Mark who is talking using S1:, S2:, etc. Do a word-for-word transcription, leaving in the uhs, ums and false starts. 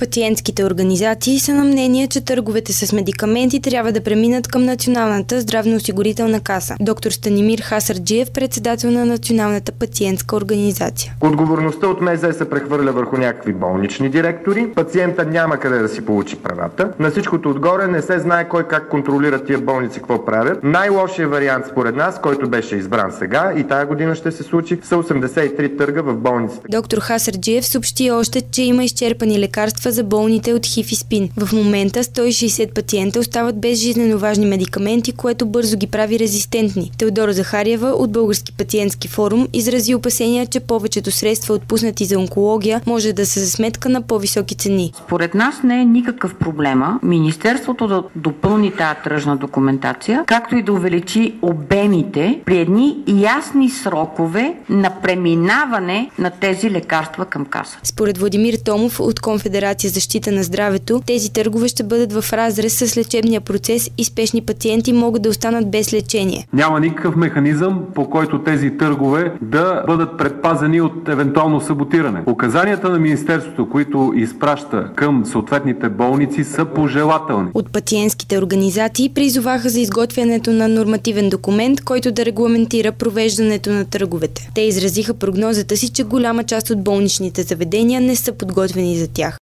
S1: Пациентските организации са на мнение, че търговете с медикаменти трябва да преминат към Националната здравноосигурителна каса. Доктор Станимир Хасарджиев, председател на Националната пациентска организация.
S2: Отговорността от МЗ се прехвърля върху някакви болнични директори. Пациента няма къде да си получи правата. На всичкото отгоре не се знае кой как контролира тия болници, какво правят. Най-лошият вариант според нас, който беше избран сега и тая година ще се случи, са осемдесет и три търга в болниците.
S1: Доктор Хасарджиев съобщи още, че има изчерпани лекарства за болните от ХИВ и СПИН. В момента сто и шейсет пациента остават без жизнено важни медикаменти, което бързо ги прави резистентни. Теодора Захариева от Български пациентски форум изрази опасения, че повечето средства, отпуснати за онкология, може да са за сметка на по-високи цени.
S3: Според нас не е никакъв проблема Министерството да допълни тази тръжна документация, както и да увеличи обемите при едни ясни срокове на преминаване на тези лекарства към каса.
S1: Според Владимир Томов от Конфедерация защита на здравето, тези търгове ще бъдат в разрез с лечебния процес и спешни пациенти могат да останат без лечение.
S4: Няма никакъв механизъм, по който тези търгове да бъдат предпазени от евентуално саботиране. Указанията на Министерството, които изпраща към съответните болници, са пожелателни.
S1: От пациентските организации призоваха за изготвянето на нормативен документ, който да регламентира провеждането на търговете. Те изразиха прогнозата си, че голяма част от болничните заведения не са подготвени за тях.